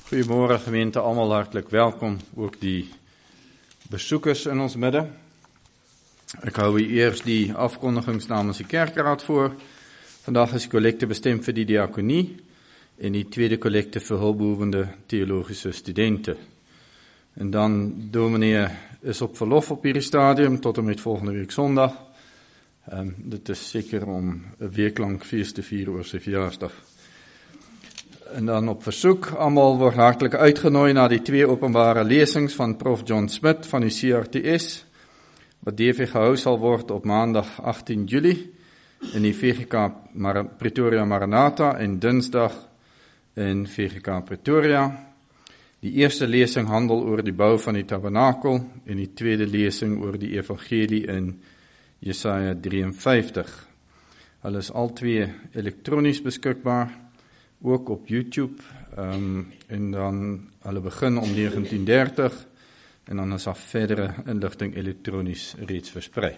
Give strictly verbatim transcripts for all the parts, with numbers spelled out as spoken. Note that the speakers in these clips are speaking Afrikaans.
Goeiemôre gemeente, almal hartlik welkom, ook die besoekers in ons midde. Ek hou eers die afkondigings namens die kerkraad voor. Vandag is die kollekte bestem vir die diakonie en die tweede kollekte vir hulpbehoevende teologiese studente. En dan dominee is op verlof op hierdie stadium tot en met volgende week Sondag. Um, dit is seker om 'n week lank fees te vier oor sy verjaarsdag. En dan op versoek, almal word hartlik uitgenooi na die twee openbare lesings van Prof John Smit van die C R T S, wat D V gehou sal word op maandag agtien Julie in die V G K Mar- Pretoria Maranatha en dinsdag in V G K Pretoria. Die eerste lesing handel oor die bou van die tabernakel en die tweede lesing oor die evangelie in Jesaja drieënvyftig. Hulle is al twee elektronies beskikbaar, ook op YouTube, um, en dan hulle begin om negentien dertig, en dan is daar verdere inligting elektronies reeds versprei.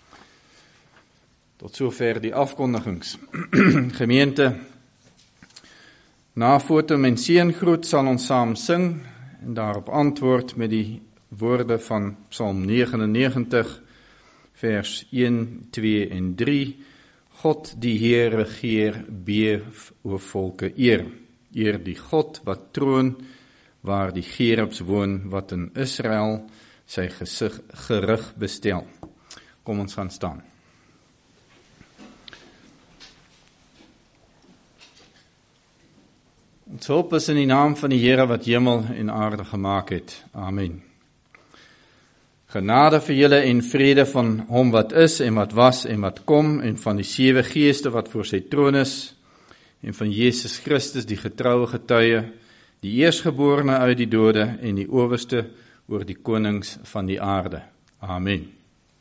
Tot sover die afkondigings. Gemeente, na foto en seëngroet sal ons saam sing, en daarop antwoord met die woorde van Psalm negenennegentig, vers een, twee en drie, God die Heer regeer, beef oor volke eer. Eer die God wat troon, waar die gerubs woon, wat in Israel sy gesig gerig bestel. Kom ons gaan staan. Ons hulp is in die naam van die Here wat hemel en aarde gemaak het. Amen. Genade vir julle en vrede van hom wat is en wat was en wat kom, en van die sewe geeste wat voor sy troon is, en van Jesus Christus die getroue getuie, die eerstgeborene uit die dode en die owerste oor die konings van die aarde. Amen.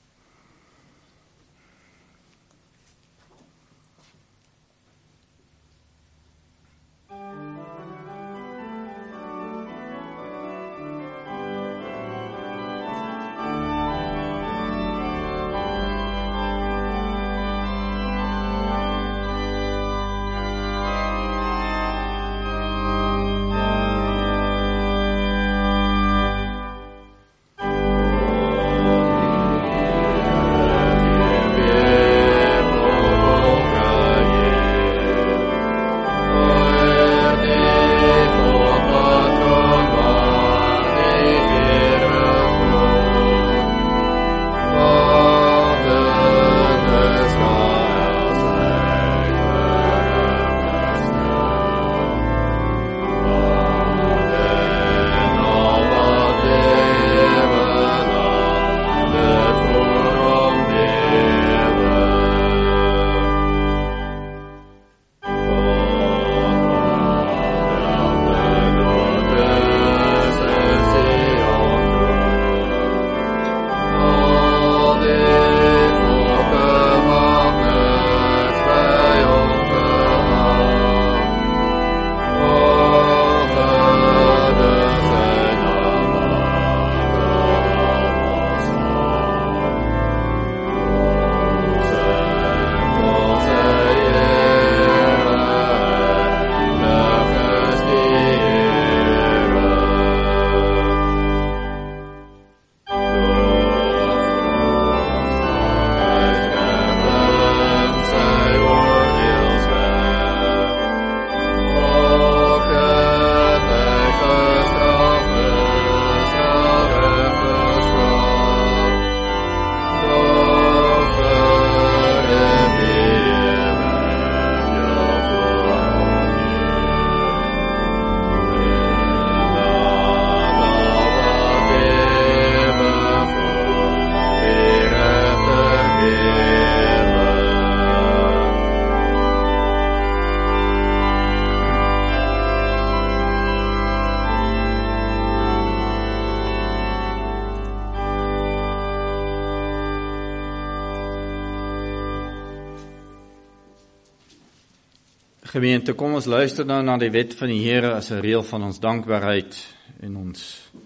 Gemeente, kom ons luister nou na die wet van die Here as 'n reël van ons dankbaarheid en ons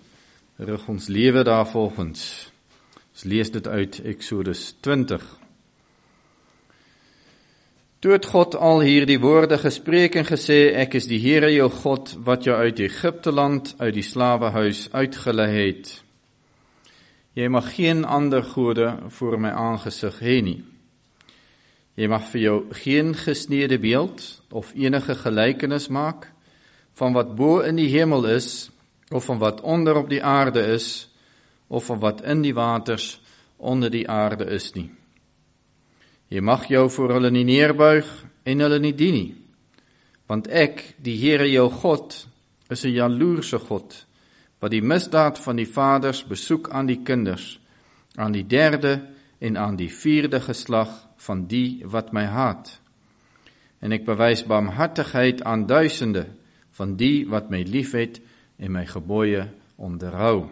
rig ons lewe daarvolgens. Ons lees dit uit Eksodus twintig. Toe het God al hierdie woorde gespreek en gesê, ek is die Here jou God, wat jou uit Egipte land, uit die slawehuis uitgelei het. Jy mag geen ander gode voor my aangesig hê nie. Jy mag vir jou geen gesneede beeld of enige gelykenis maak van wat bo in die hemel is, of van wat onder op die aarde is, of van wat in die waters onder die aarde is nie. Jy mag jou voor hulle nie neerbuig en hulle nie dien nie, want ek, die Here jou God, is 'n jaloerse God, wat die misdaad van die vaders besoek aan die kinders, aan die derde en aan die vierde geslag van die wat my haat. En ek bewys barmhartigheid aan duisende van die wat my liefhet en my gebooie onderhou.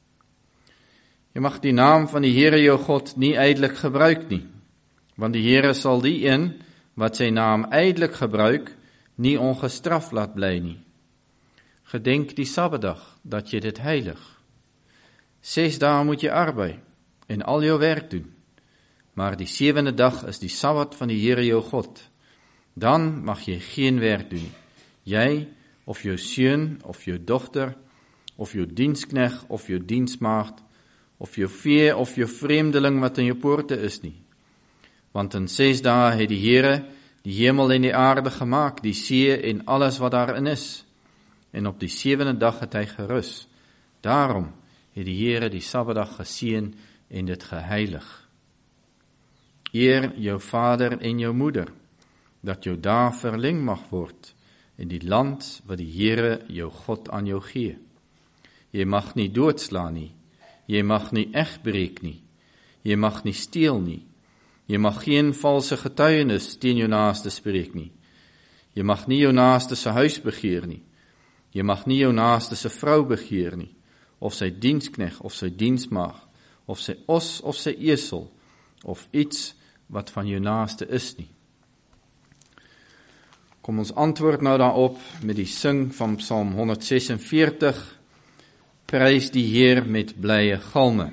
Jy mag die naam van die Here jou God nie ydelik gebruik nie, want die Here sal die een wat sy naam ydelik gebruik, nie ongestraf laat bly nie. Gedenk die Sabbatdag, dat jy dit heilig. Ses dae moet jy arbei en al jou werk doen, maar die sewende dag is die Sabbat van die Here jou God. Dan mag jy geen werk doen, jy of jou seun of jou dogter, of jou dienskneg of jou diensmaagd, of jou vee of jou vreemdeling wat in jou poorte is nie. Want in ses dae het die Here die hemel en die aarde gemaak, die see en alles wat daarin is. En op die sewende dag het hy gerus. Daarom het die Here die Sabbatdag geseën en dit geheilig. Eer jou vader en jou moeder, dat jou dae verleng mag word in die land wat die Here jou God aan jou gee. Jy mag nie doodslaan nie, jy mag nie egbreek nie, jy mag nie steel nie, jy mag geen valse getuienis teen jou naaste spreek nie, jy mag nie jou naaste se huis begeer nie, jy mag nie jou naaste se vrou begeer nie, of sy dienskneg of sy diensmaag, of sy os of sy esel, of iets wat van jou naaste is nie. Kom ons antwoord nou daarop met die sing van Psalm honderdsesenveertig, Prys die Heer met blye galme.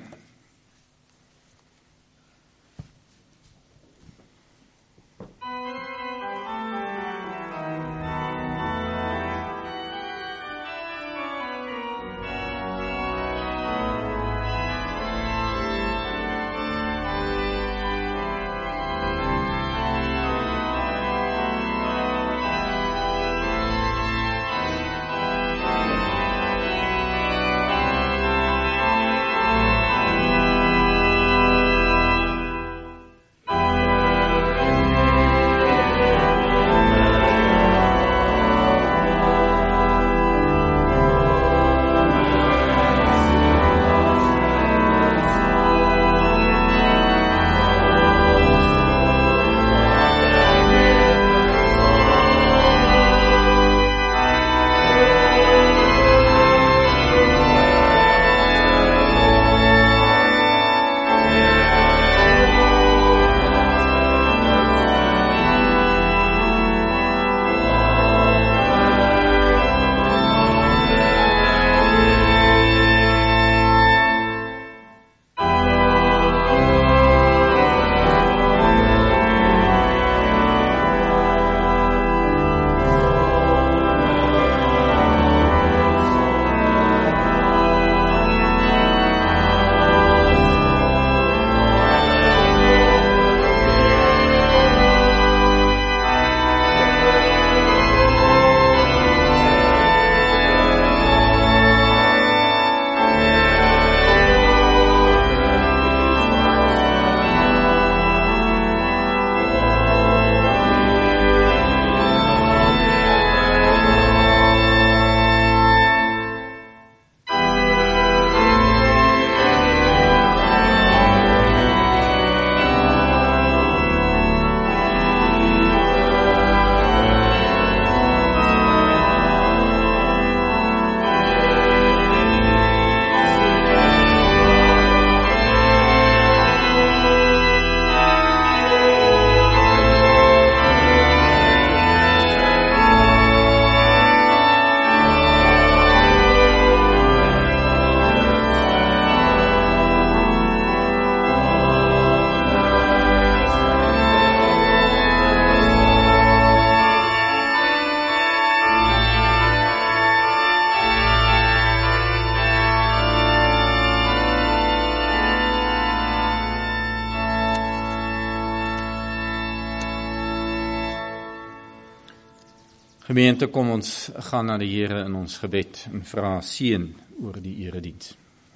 Gemeente, kom ons gaan na die Here in ons gebed en vra seën oor die erediens.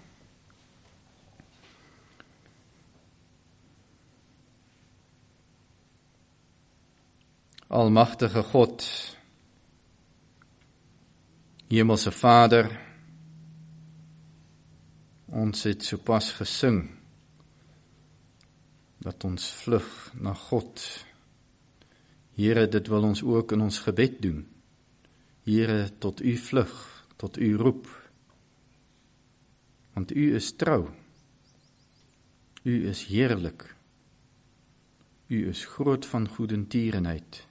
Almagtige God, Hemelse Vader, ons het sopas gesing dat ons vlug na God. Here, dit wil ons ook in ons gebed doen. Here, tot U vlug, tot U roep. Want U is trou. U is heerlik. U is groot van goedertierenheid.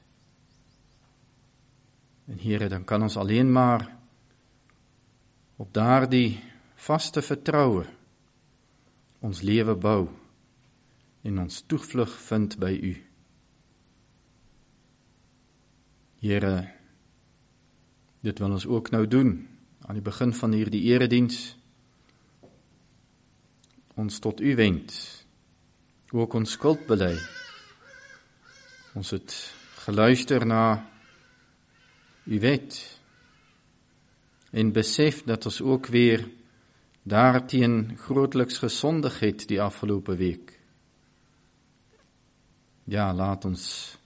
En Here, dan kan ons alleen maar op daardie vaste vertroue ons lewe bou en ons toevlug vind by U. Here, dit wil ons ook nou doen, aan die begin van hierdie erediens, ons tot U wend, ook ons skuld bely. Ons het geluister na U wet, en besef dat ons ook weer daarteen grootliks gesondig het die afgelope week. Ja, laat ons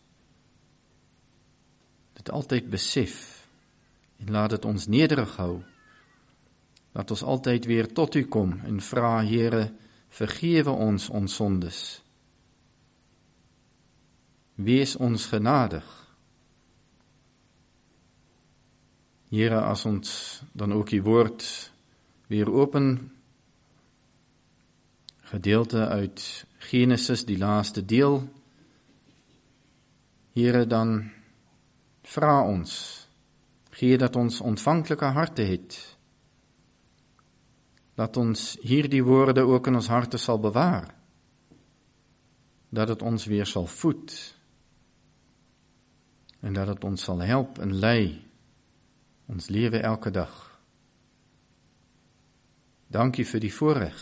dit altyd besef, en laat dit ons nederig hou. Laat ons altyd weer tot U kom en vra, Here, vergewe ons ons sondes. Wees ons genadig. Here, as ons dan ook die woord weer open, gedeelte uit Genesis, die laaste deel, Here, dan vra ons, gee dat ons ontvanklike harte het, dat ons hierdie woorde ook in ons harte sal bewaar, dat het ons weer sal voed, en dat het ons sal help en lei, ons lewe elke dag. Dankie vir die voorreg,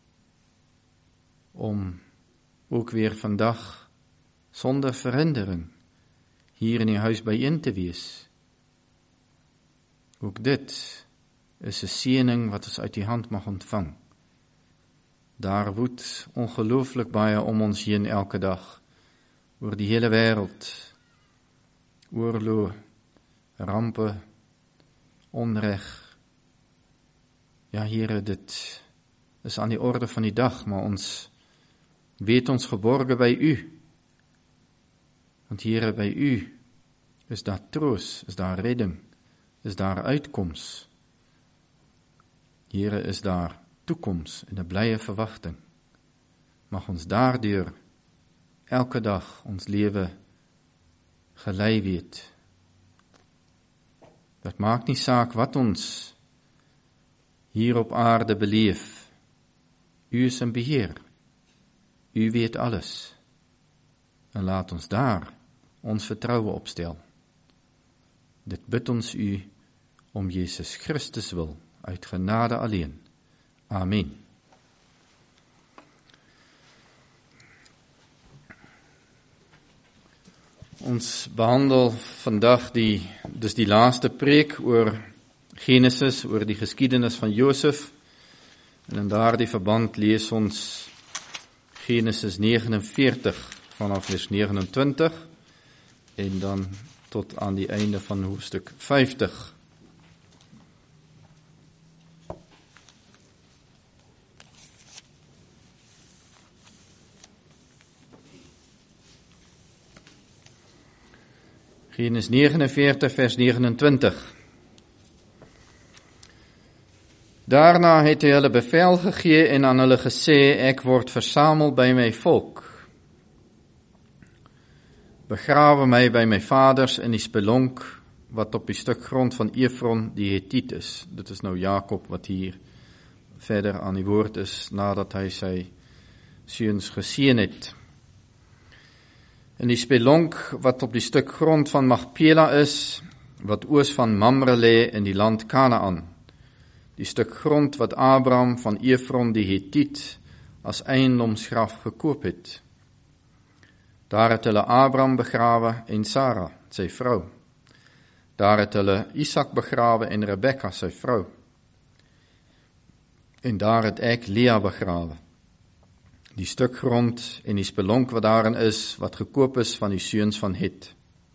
om ook weer vandag, sonder verhindering, hier in die huis bijeen te wees. Ook dit is 'n seëning wat ons uit die hand mag ontvang. Daar woed ongelooflik baie om ons heen elke dag, oor die hele wêreld, oorlog, rampe, onreg. Ja, Here, dit is aan die orde van die dag, maar ons weet ons geborge by U. Want Here, by U is daar troos, is daar redding, is daar uitkoms. Here, is daar toekoms en 'n blye verwagting. Mag ons daardeur elke dag ons lewe gelei weet. Dat maak nie saak wat ons hier op aarde beleef. U is in beheer. U weet alles. En laat ons daar ons vertroue opstel. Dit bid ons U om Jesus Christus wil, uit genade alleen. Amen. Ons behandel vandag die, dus die laaste preek oor Genesis, oor die geskiedenis van Josef. En in daardie verband lees ons Genesis negenenveertig vanaf vers negenentwintig en dan tot aan die einde van hoofstuk vyftig. Genesis negenenveertig vers negenentwintig. Daarna het hy hulle bevel gegee en aan hulle gesê, ek word versamel by my volk. Begrawe my by my vaders in die spelonk, wat op die stuk grond van Efron die Hetiet is. Dit is nou Jakob wat hier verder aan die woord is, nadat hy sy seuns geseën het. In die spelonk wat op die stuk grond van Magpela is, wat oos van Mamre lê in die land Kanaan. Die stuk grond wat Abraham van Efron die Hetiet as eiendomsgraf gekoop het. Daar het hulle Abraham begrawe en Sara, sy vrou. Daar het hulle Isak begrawe en Rebekka sy vrou. En daar het ek Lea begrawe. Die stuk grond en die spelonk wat daarin is, wat gekoop is van die seuns van Het.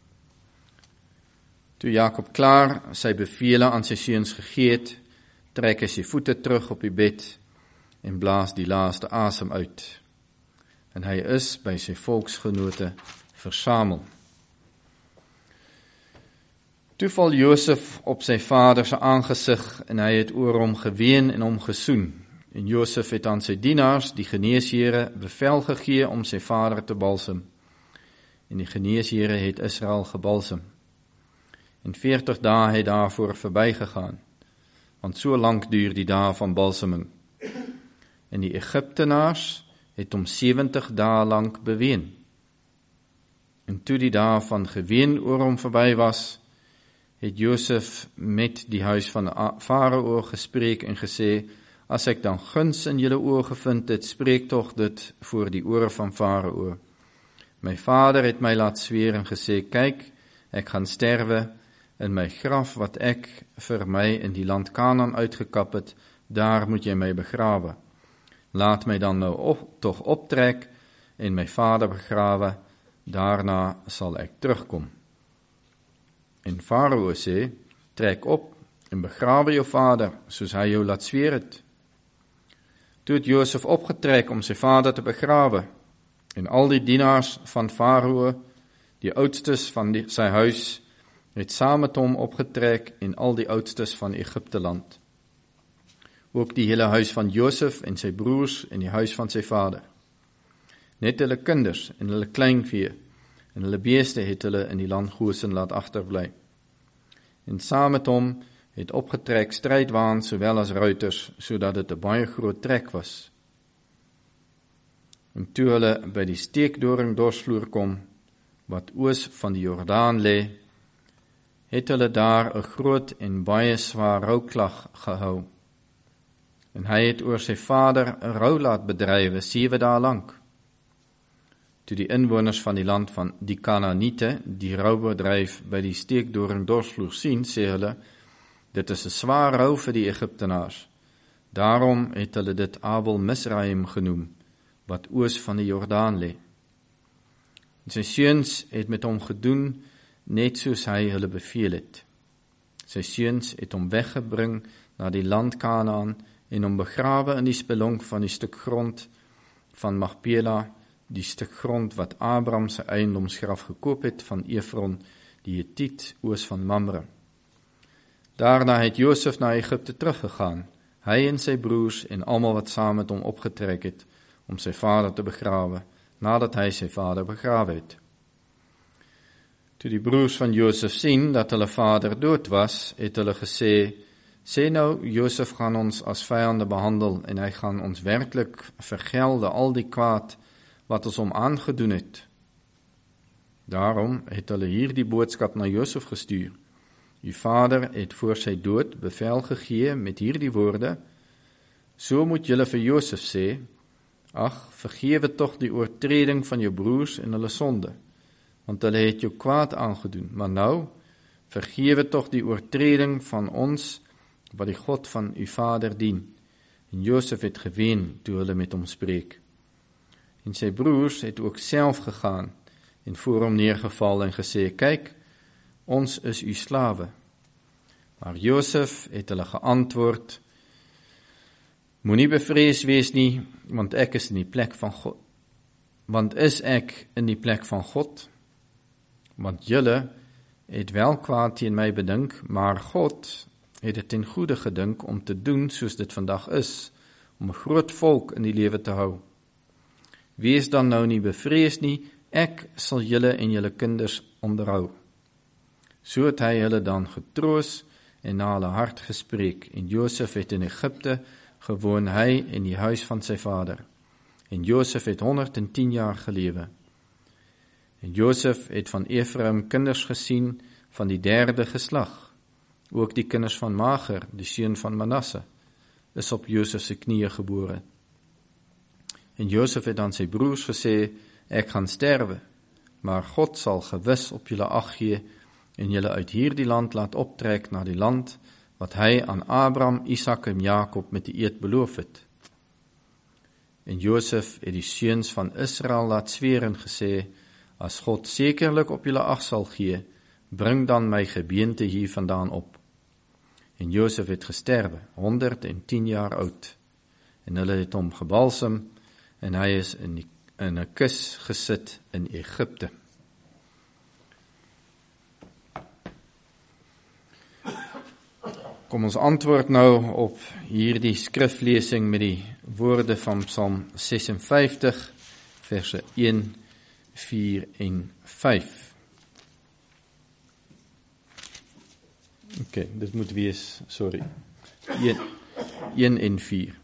Toe Jakob klaar sy bevele aan sy seuns gegee het, trek hy sy voete terug op die bed en blaas die laaste asem uit. En hy is by sy volksgenote versamel. Toe val Josef op sy vader se aangesig en hy het oor hom geween en hom gesoen. En Josef het aan sy dienaars, die geneeshere, bevel gegee om sy vader te balsem. En die geneeshere het Israel gebalsem. En veertig dae het daarvoor verbygegaan, want so lank duur die dae van balseming. En die Egiptenaars het hom sewentig dae lank beween. En toe die dae van geween oor hom verby was, het Josef met die huis van Farao gespreek en gesê, as ek dan guns in julle oë gevind het, spreek tog dit voor die ore van Farao. My vader het my laat sweer en gesê, kyk, ek gaan sterwe, in my graf wat ek vir my in die land Kanaan uitgekap het, daar moet jy my begrawe. Laat my dan nou op, toch optrek en my vader begrawe, daarna sal ek terugkom. En Farao sê, trek op en begrawe jou vader, soos hy jou laat sweer het. Toe het Josef opgetrek om sy vader te begrawe, en al die dienaars van Farao, die oudstes van die, sy huis, het saam met hom opgetrek en al die oudstes van Egipteland. Ook die hele huis van Josef en sy broers en die huis van sy vader. Net hulle kinders en hulle kleinvee en hulle beeste het hulle in die land Gosen laat agterbly. En saam met hom het opgetrek strydwaans sowel as ruiters, sodat dit 'n baie groot trek was. En toe hulle by die steekdoring dorsvloer kom, wat oos van die Jordaan lê, het hulle daar 'n groot en baie swaar rouklag gehou. En hy het oor sy vader 'n rou laat bedrywe sewe dae lank. Toe die inwoners van die land van die Kanaaniete die roubedryf by die steekdoring dorsvloer sien, sê hulle, dit is 'n swaar rou vir die Egiptenaars. Daarom het hulle dit Abel Misraim genoem, wat oos van die Jordaan lê. En sy seuns het met hom gedoen, net soos hy hulle beveel het. Sy seuns het hom weggebring na die land Kanaan en hom begrawe in die spelonk van die stuk grond van Magpela, die stuk grond wat Abraham sy eiendomsgraf gekoop het van Efron, die Hetiet, oos van Mamre. Daarna het Josef na Egipte teruggegaan, hy en sy broers en almal wat saam met hom opgetrek het, om sy vader te begrawe, nadat hy sy vader begrawe het. Toe die broers van Josef sien dat hulle vader dood was, het hulle gesê, sê nou, Josef gaan ons as vyande behandel en hy gaan ons werklik vergelde al die kwaad wat ons hom aangedoen het. Daarom het hulle hierdie boodskap na Josef gestuur. Uw vader het voor sy dood bevel gegee met hierdie woorde, so moet julle vir Josef sê, ag, vergewe tog die oortreding van jou broers en hulle sonde, want hulle het jou kwaad aangedoen, maar nou, vergewe tog die oortreding van ons, wat die God van uw vader dien. En Josef het geween toe hulle met hom spreek. En sy broers het ook self gegaan en voor hom neergeval en gesê, kyk, ons is uw slawe. Maar Josef het hulle geantwoord, moenie bevrees wees nie, want ek is in die plek van God. Want is ek in die plek van God? Want julle het wel kwaad teen my bedink, maar God het dit ten goeie gedink om te doen soos dit vandag is, om 'n groot volk in die lewe te hou. Wees dan nou nie bevrees nie, ek sal julle en julle kinders onderhou. So het hy hulle dan getroos en na hulle hart gespreek, en Josef het in Egipte gewoon, hy en die huis van sy vader. En Josef het honderdtien jaar gelewe. En Josef het van Efraim kinders gesien van die derde geslag. Ook die kinders van Mager, die seun van Manasse, is op Josef se knieë gebore. En Josef het aan sy broers gesê, ek gaan sterwe, maar God sal gewis op julle ag gee en julle uit hierdie land laat optrek na die land wat hy aan Abraham, Isak en Jakob met die eed beloof het. En Josef het die seuns van Israel laat zweer en gesê, as God sekerlik op julle ag sal gee, bring dan my gebeente hier vandaan op. En Josef het gesterwe, honderd en tien jaar oud, en hulle het hom gebalsem, en hy is in, die, in 'n kus gesit in Egipte. Kom ons antwoord nou op hierdie skriflesing met die woorde van Psalm sesenvyftig, verse een, vier en vyf. Oké, dit moet wees, sorry, een en vier.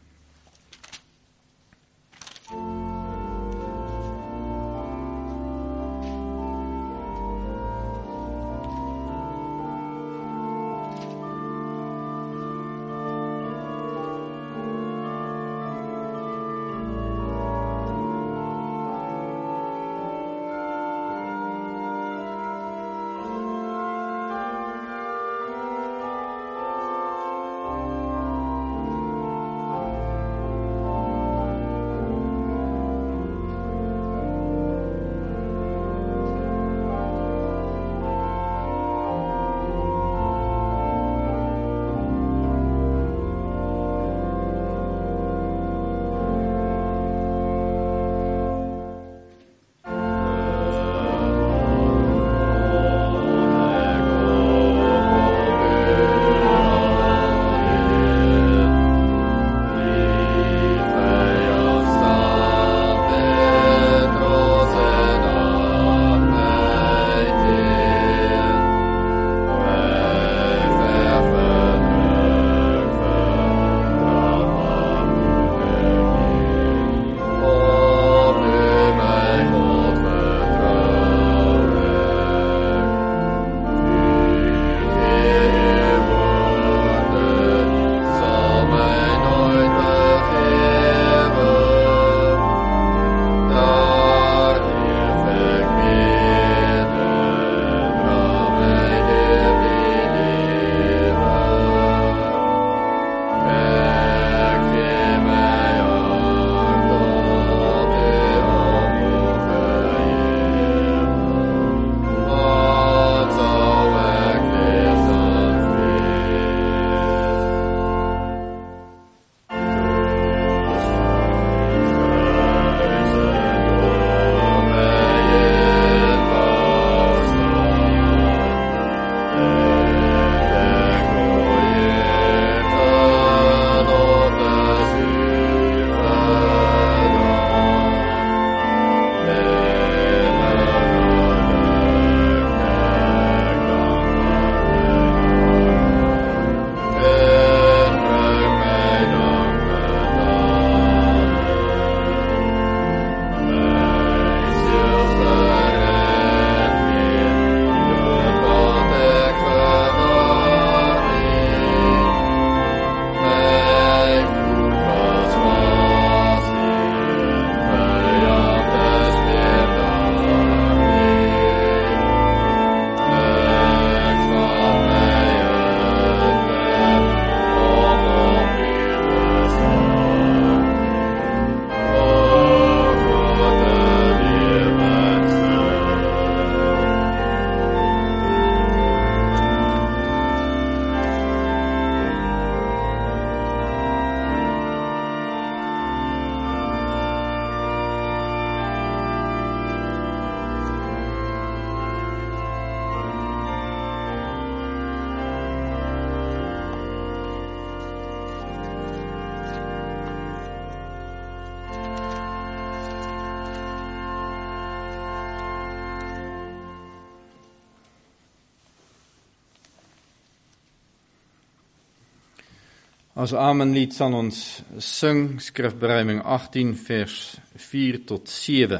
As Amenlied sal ons sing, skrifberuiming agttien vers vier tot sewe.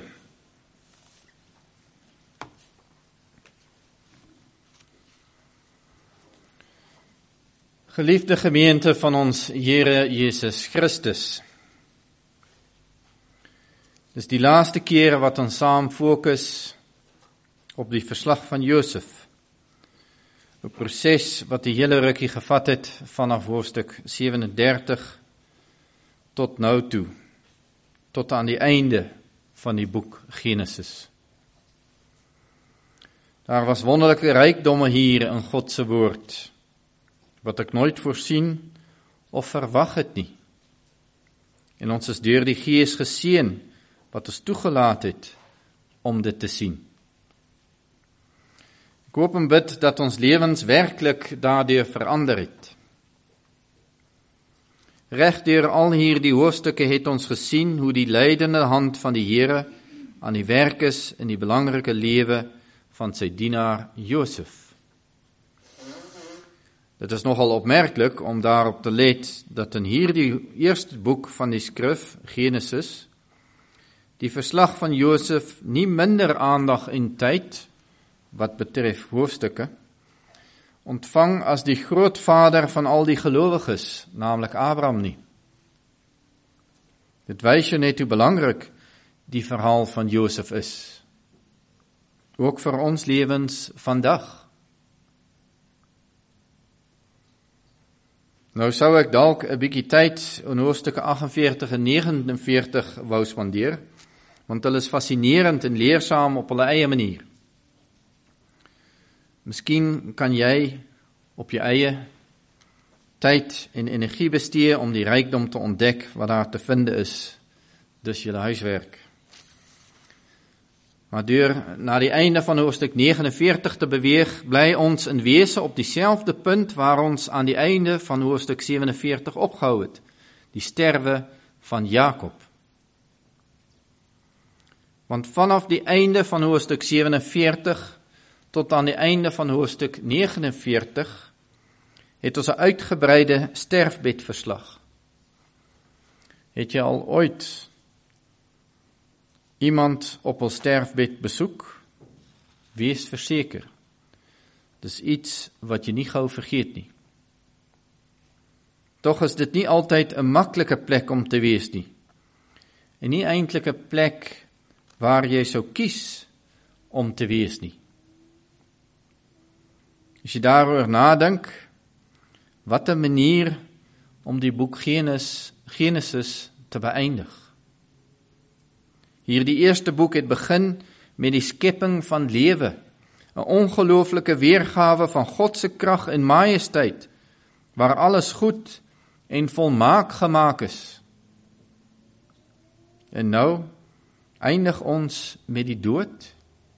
Geliefde gemeente van ons Here Jesus Christus. Dis die laaste keer wat ons saam fokus op die verslag van Josef. 'n proses wat die hele rukkie gevat het vanaf hoofstuk sewenendertig tot nou toe, tot aan die einde van die boek Genesis. Daar was wonderlike rykdomme hier in God se woord, wat ek nooit voorsien of verwag het nie. En ons is deur die Gees geseën, wat ons toegelaat het om dit te sien. Ek hoop en bid dat ons lewens werklik daardeur verander het. Reg deur al hierdie hoofstukke het ons gesien hoe die leidende hand van die Here aan die werk is in die belangrike lewe van sy dienaar Josef. Dit is nogal opmerklik om daarop te let dat in hierdie eerste boek van die skrif, Genesis, die verslag van Josef nie minder aandag en tyd, wat betref hoofstukke, ontvang as die grootvader van al die gelowiges, naamlik Abraham nie. Dit wys jou net hoe belangrik die verhaal van Josef is. Ook vir ons lewens vandag. Nou sou ek dalk 'n bietjie tyd in hoofstukke agt en veertig en vyf ene negentig wou spandeer, want hulle is fascinerend en leersaam op hulle eie manier. Miskien kan jy op jou eie tyd en energie bestee om die rykdom te ontdek wat daar te vind is, dus julle huiswerk. Maar deur na die einde van hoofstuk negenenveertig te beweeg, bly ons in wese op dieselfde punt waar ons aan die einde van hoofstuk sewenenveertig opgehou het, die sterwe van Jakob. Want vanaf die einde van hoofstuk sewenenveertig tot aan die einde van hoofstuk negenenveertig het ons 'n uitgebreide sterfbedverslag. Het jy al ooit iemand op 'n sterfbed besoek? Wees verseker, dis iets wat jy nie gou vergeet nie. Tog is dit nie altyd 'n maklike plek om te wees nie, en nie eintlik 'n plek waar jy sou kies om te wees nie. As jy daaroor nadink, wat 'n manier om die boek Genesis, Genesis te beëindig. Hierdie eerste boek het begin met die skepping van lewe, 'n ongelooflike weergawe van God se krag en majesteit, waar alles goed en volmaak gemaak is. En nou eindig ons met die dood.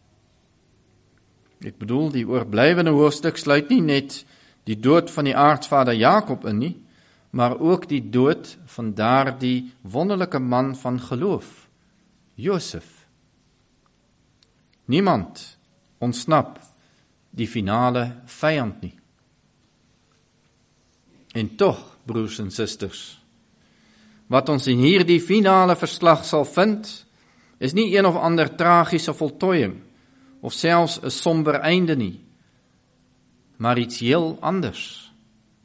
Ek bedoel, die oorblywende hoofstuk sluit nie net die dood van die aartsvader Jakob in nie, maar ook die dood van daardie wonderlike man van geloof, Josef. Niemand ontsnap die finale vyand nie. En tog, broers en susters, wat ons in hierdie finale verslag sal vind, is nie een of ander tragiese voltooiing, of selfs 'n somber einde nie, maar iets heel anders.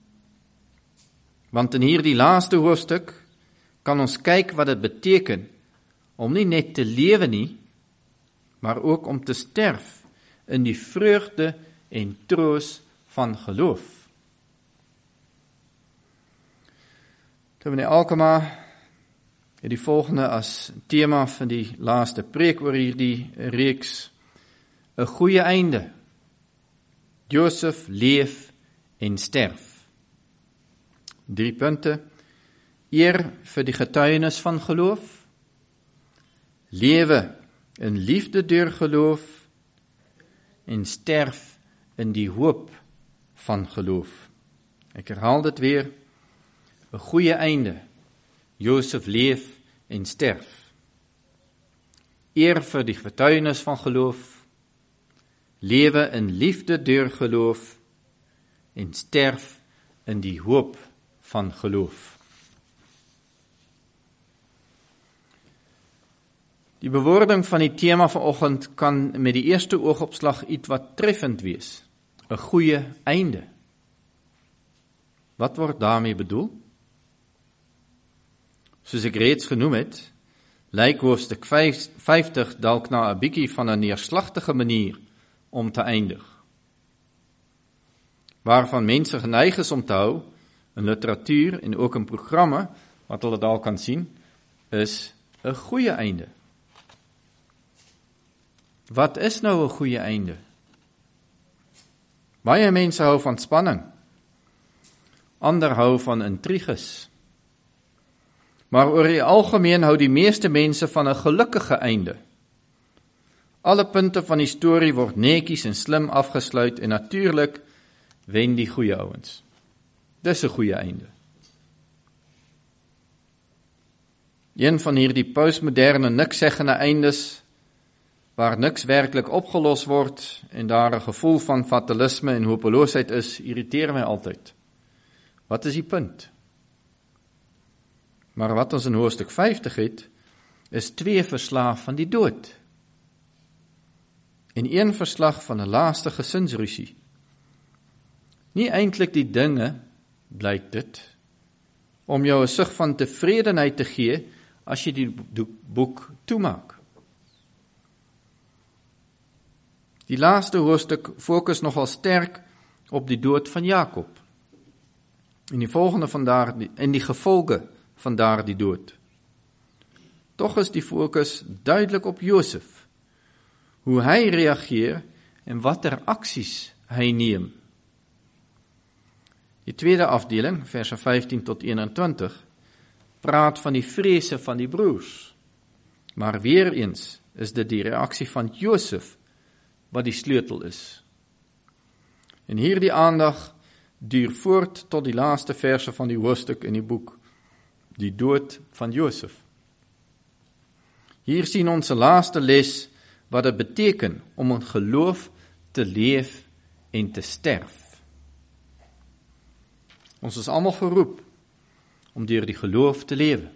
Want in hierdie laaste hoofstuk kan ons kyk wat dit beteken om nie net te lewe nie, maar ook om te sterf in die vreugde en troos van geloof. Dominee Alkema het die volgende as tema van die laaste preek oor hierdie reeks: 'n goeie einde. Josef leef en sterf. Drie punte: eer vir die getuienis van geloof, lewe in liefde deur geloof en sterf in die hoop van geloof. Ek herhaal dit weer: 'n goeie einde. Josef leef en sterf. Eer vir die getuienis van geloof, lewe in liefde deur geloof en sterf in die hoop van geloof. Die bewoording van die tema vanoggend kan met die eerste oogopslag iets wat treffend wees. 'n Goeie einde. Wat word daarmee bedoel? Soos ek reeds genoem het, lyk hoofstuk vyftig dalk na 'n bietjie van 'n neerslagtige manier om te eindig. waarvan mense geneig is om te hou, in literatuur en ook in programme, wat hulle daar kan sien, is 'n goeie einde. Wat is nou 'n goeie einde? Baie mense hou van spanning, ander hou van intriges. Maar oor die algemeen hou die meeste mense van 'n gelukkige einde. Alle punte van die storie word netjies en slim afgesluit en natuurlik wen die goeie ouens. Dis 'n goeie einde. Een van hierdie postmoderne nikszeggende eindes waar niks werklik opgelos word en daar 'n gevoel van fatalisme en hopeloosheid is, irriteer my altyd. Wat is die punt? Maar wat ons in hoofstuk vyftig het, is twee verslae van die dood. En een verslag van 'n laaste gesinsrusie. Nie eintlik die dinge, blyk dit, om jou 'n sug van tevredenheid te gee as jy die boek toemaak. Die laaste hoofstuk fokus nogal sterk op die dood van Jakob. En die volgende van daar, en die gevolge van daardie dood. Tog is die fokus duidelik op Josef, hoe hy reageer en watter aksies hy neem. Die tweede afdeling, verse vyftien tot eenentwintig, praat van die vrese van die broers. Maar weer eens is dit die reaksie van Josef wat die sleutel is. En hierdie aandag duur voort tot die laaste verse van die hoofstuk in die boek, die dood van Josef. Hier sien ons 'n laaste les wat dit beteken om in geloof te leef en te sterf. Ons is almal geroep om deur die geloof te lewe.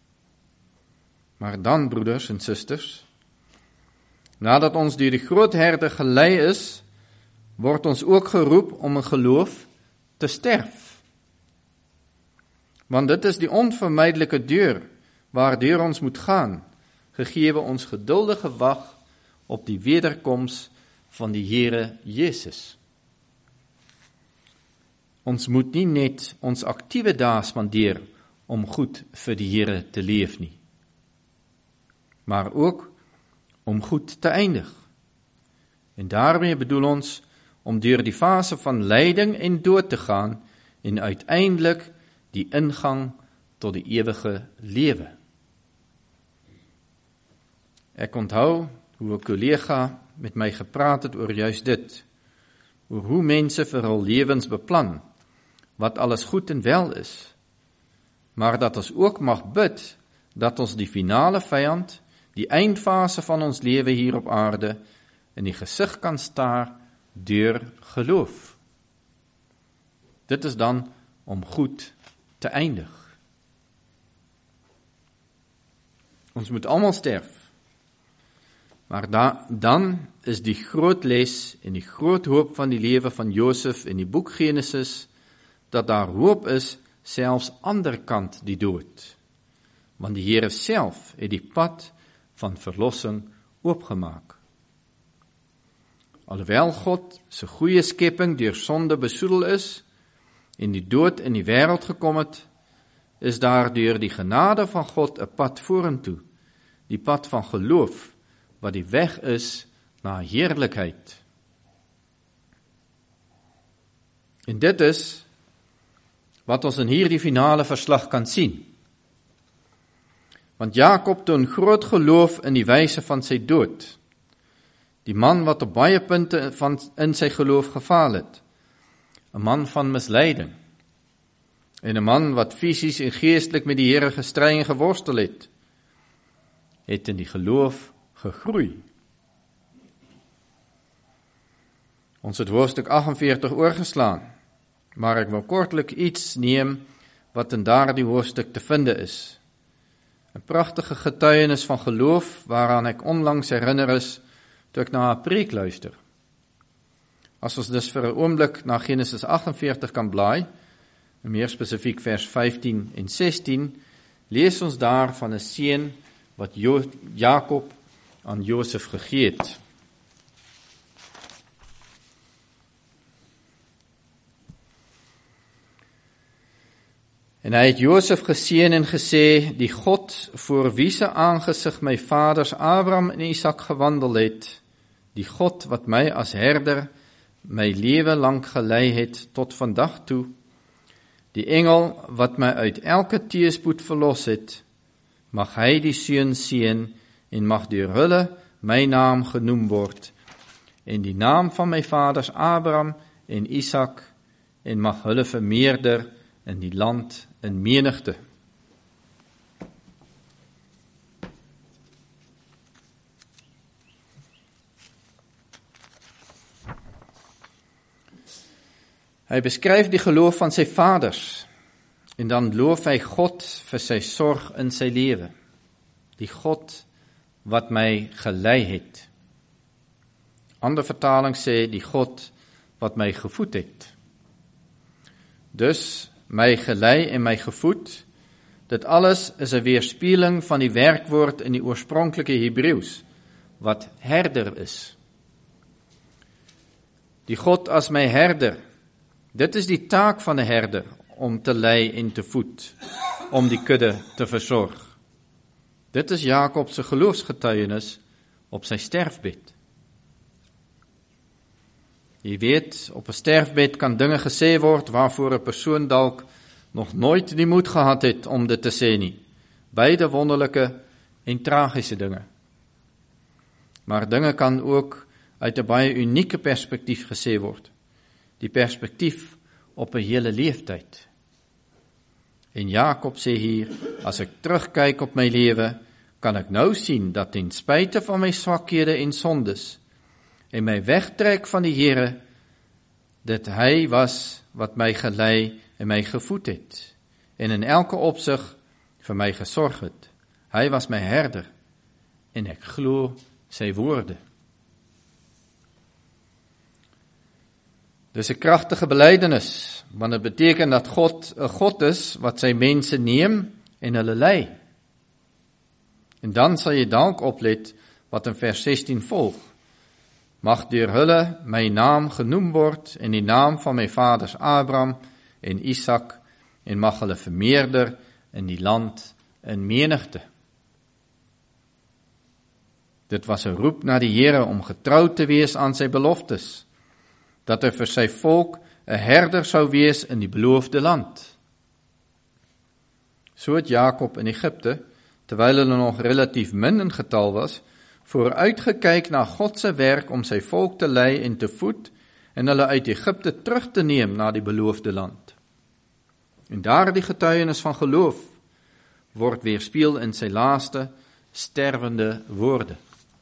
Maar dan, broeders en susters, nadat ons deur die grootherde gelei is, word ons ook geroep om in geloof te sterf. Want dit is die onvermydelike deur waardeur ons moet gaan, gegeewe ons geduldige wag op die wederkoms van die Here Jesus. Ons moet nie net ons aktiewe dae spandeer om goed vir die Here te leef nie, maar ook om goed te eindig. En daarmee bedoel ons om deur die fase van lyding en dood te gaan en uiteindelik die ingang tot die ewige lewe. Ek onthou hoe 'n kollega met my gepraat het oor juist dit, oor hoe mense vir hul lewens beplan, wat alles goed en wel is, maar dat ons ook mag bid, dat ons die finale vyand, die eindfase van ons lewe hier op aarde, in die gesig kan staar deur geloof. Dit is dan om goed te eindig. Ons moet almal sterf, maar da, dan is die groot les en die groot hoop van die lewe van Josef in die boek Genesis, dat daar hoop is, selfs anderkant die dood. Want die Here self het die pad van verlossing oopgemaak. Alhoewel God se goeie skepping deur sonde besoedel is en die dood in die wêreld gekom het, is daar deur die genade van God 'n pad vorentoe, die pad van geloof, wat die weg is na heerlikheid. En dit is wat ons in hierdie finale verslag kan sien. Want Jakob toon groot geloof in die wyse van sy dood. Die man wat op baie punte van in sy geloof gefaal het. 'n Man van misleiding. En 'n man wat fisies en geestelik met die Here gestry en geworstel het, het in die geloof gegroei. Ons het hoofstuk agt en veertig oorgeslaan, maar ek wil kortlik iets neem wat in daardie hoofstuk te vind is. 'n Pragtige getuienis van geloof waaraan ek onlangs herinner is toe ek na 'n preek luister. As ons dus vir 'n oomblik na Genesis agt en veertig kan blaai, en meer spesifiek vers vyftien en sestien, lees ons daar van 'n seun wat jo- Jakob aan Josef gegee het. En hy het Josef geseën en gesê, die God voor wie se aangesig my vaders Abraham en Isak gewandel het, die God wat my as herder my lewe lank gelei het tot vandag toe, die engel wat my uit elke teëspoed verlos het, mag hy die seun seën en mag deur hulle my naam genoem word, en die naam van my vaders Abraham en Isak, en mag hulle vermeerder in die land in menigte. Hy beskryf die geloof van sy vaders, en dan loof hy God vir sy sorg in sy lewe. Die God wat my gelei het. Ander vertaling sê, die God wat my gevoed het. Dus, my gelei en my gevoed, dit alles is 'n weerspieëling van die werkwoord in die oorspronklike Hebreëus, wat herder is. Die God as my herder, dit is die taak van 'n herder, om te lei en te voed, om die kudde te versorg. Dit is Jakob se geloofsgetuienis op sy sterfbed. Jy weet, op 'n sterfbed kan dinge gesê word waarvoor 'n persoon dalk nog nooit die moed gehad het om dit te sê nie. Beide wonderlike en tragiese dinge. Maar dinge kan ook uit 'n baie unieke perspektief gesê word. Die perspektief op 'n hele leeftyd. En Jakob sê hier, as ek terugkyk op my lewe, kan ek nou sien dat ten spyte van my swakhede en sondes, en my wegtrek van die Here, dit hy was wat my gelei en my gevoed het, en in elke opsig vir my gesorg het. Hy was my herder, en ek glo sy woorde. Dis 'n kragtige belydenis, want dit beteken dat God 'n God is wat sy mense neem en hulle lei. En dan sal jy dalk oplet wat in vers sestien volg. Mag deur hulle my naam genoem word en die naam van my vaders Abraham en Isak, en mag hulle vermeerder in die land in menigte. Dit was 'n roep na die Here om getrou te wees aan sy beloftes, dat hy vir sy volk 'n herder sou wees in die beloofde land. So het Jakob in Egipte, terwyl hulle nog relatief min in getal was, vooruitgekyk na God se werk om sy volk te lei en te voed en hulle uit Egipte terug te neem na die beloofde land. En daardie getuienis van geloof word weerspieël in sy laaste sterwende woorde.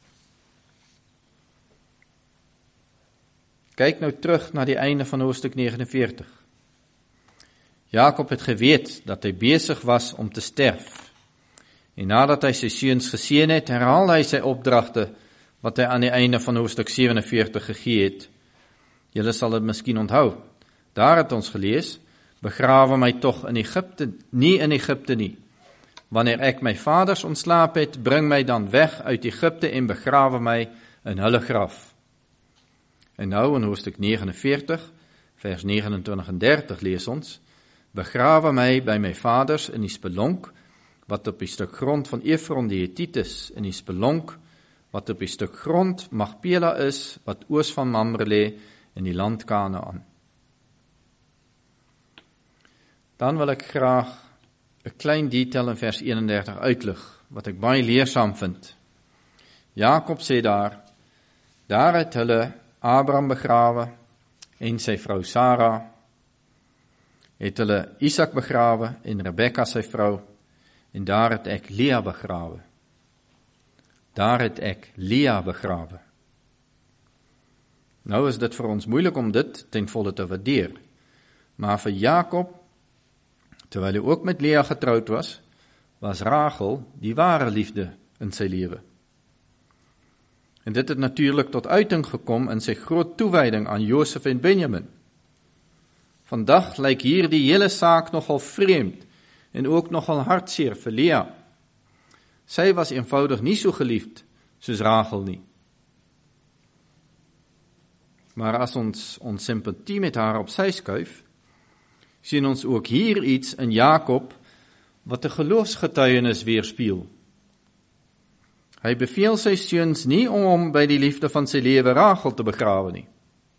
Kyk nou terug na die einde van hoofstuk negenenveertig. Jakob het geweet dat hy besig was om te sterf. En nadat hy sy seuns geseën het, herhaal hy sy opdragte wat hy aan die einde van hoofstuk sewenenveertig gegee het. Julle sal dit miskien onthou. Daar het ons gelees, begrawe my tog in Egipte, nie in Egipte nie. Wanneer ek my vaders ontslaap het, bring my dan weg uit Egipte en begrawe my in hulle graf. En nou in hoofstuk negenenveertig, vers negenentwintig en dertig lees ons, begrawe my by my vaders in die spelonk, wat op die stuk grond van Efron die Hethites, in die spelonk, wat op die stuk grond Magpela is, wat oos van Mamre lê, in die land Kanaan. Dan wil ek graag 'n klein detail in vers eenendertig uitlig, wat ek baie leersaam vind. Jakob sê daar, daar het hulle Abraham begrawe en sy vrou Sarah, het hulle Isak begrawe en Rebekka sy vrou, en daar het ek Lea begrawe. Daar het ek Lea begrawe. Nou is dit vir ons moeilik om dit ten volle te waardeer, maar vir Jakob, terwyl hy ook met Lea getroud was, was Rachel die ware liefde in sy lewe. En dit het natuurlik tot uiting gekom in sy groot toewyding aan Josef en Benjamin. Vandag lyk hier die hele saak nogal vreemd en ook nogal hartseer vir Lea. Sy was eenvoudig nie so geliefd soos Rachel nie. Maar as ons ons simpatie met haar op sy skuif, sien ons ook hier iets in Jakob wat 'n geloofsgetuienis weerspieël. Hy beveel sy seuns nie om hom by die liefde van sy lewe Rachel te begrawe nie.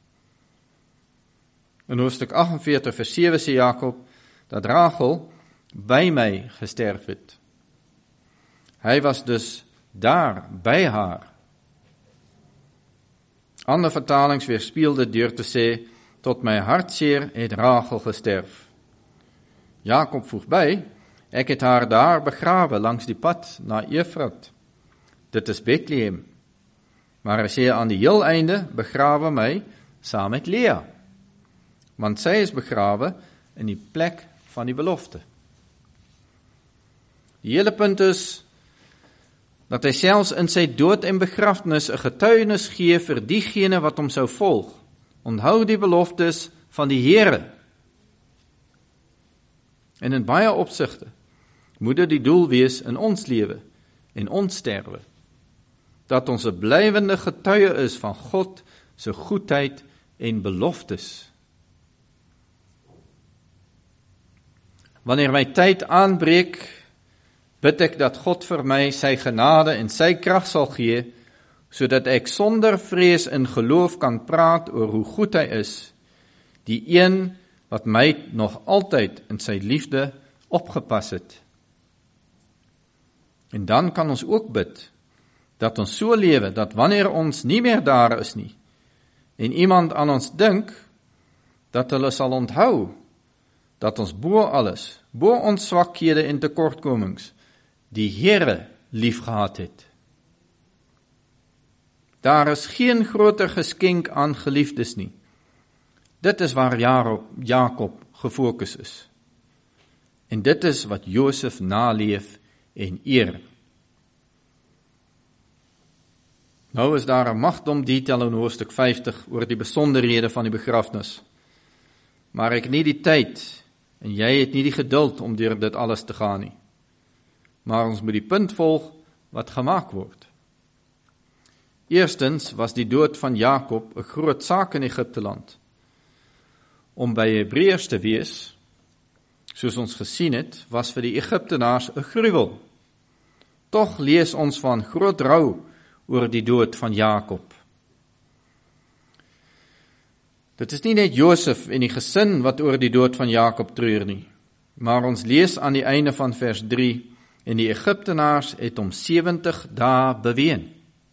In hoofstuk agt en veertig vers sewe sê Jakob dat Rachel by my gesterf het. Hy was dus daar, by haar. Ander vertalings weerspieël dit deur te sê, tot my hartseer het Rachel gesterf. Jakob voeg by, ek het haar daar begrawe langs die pad na Efrat. Dit is Bethlehem. Maar hy sê aan die heel einde, begrawe my saam met Lea. Want sy is begrawe in die plek van die belofte. Die hele punt is, dat hy selfs in sy dood en begrafnis 'n getuienis gee vir diegene wat hom sou volg. Onthou die beloftes van die Here. En in baie opsigte moet dit die doel wees in ons lewe en ons sterwe, dat ons 'n blywende getuie is van God se goedheid en beloftes. Wanneer my tyd aanbreek, bid ek dat God vir my sy genade en sy krag sal gee, sodat ek sonder vrees in geloof kan praat oor hoe goed hy is, die een wat my nog altyd in sy liefde opgepas het. En dan kan ons ook bid, dat ons so lewe, dat wanneer ons nie meer daar is nie, en iemand aan ons dink, dat hulle sal onthou, dat ons bo alles, bo ons swakhede en tekortkomings, die Here liefgehad het. Daar is geen groter geskenk aan geliefdes nie. Dit is waar Jakob gefokus is. En dit is wat Josef naleef en eer. Nou is daar 'n magdom detail in hoofstuk vyftig oor die besonderhede van die begrafnis. Maar ek het nie die tyd en jy het nie die geduld om deur dit alles te gaan nie. Maar ons moet die punt volg wat gemaak word. Eerstens was die dood van Jakob 'n groot saak in Egipteland. Om by Hebreërs te wees, soos ons gesien het, was vir die Egiptenaars 'n gruwel. Tog lees ons van groot rou oor die dood van Jakob. Dit is nie net Josef en die gesin wat oor die dood van Jakob treur nie, maar ons lees aan die einde van vers drie, en die Egiptenaars het hom sewentig dae beween.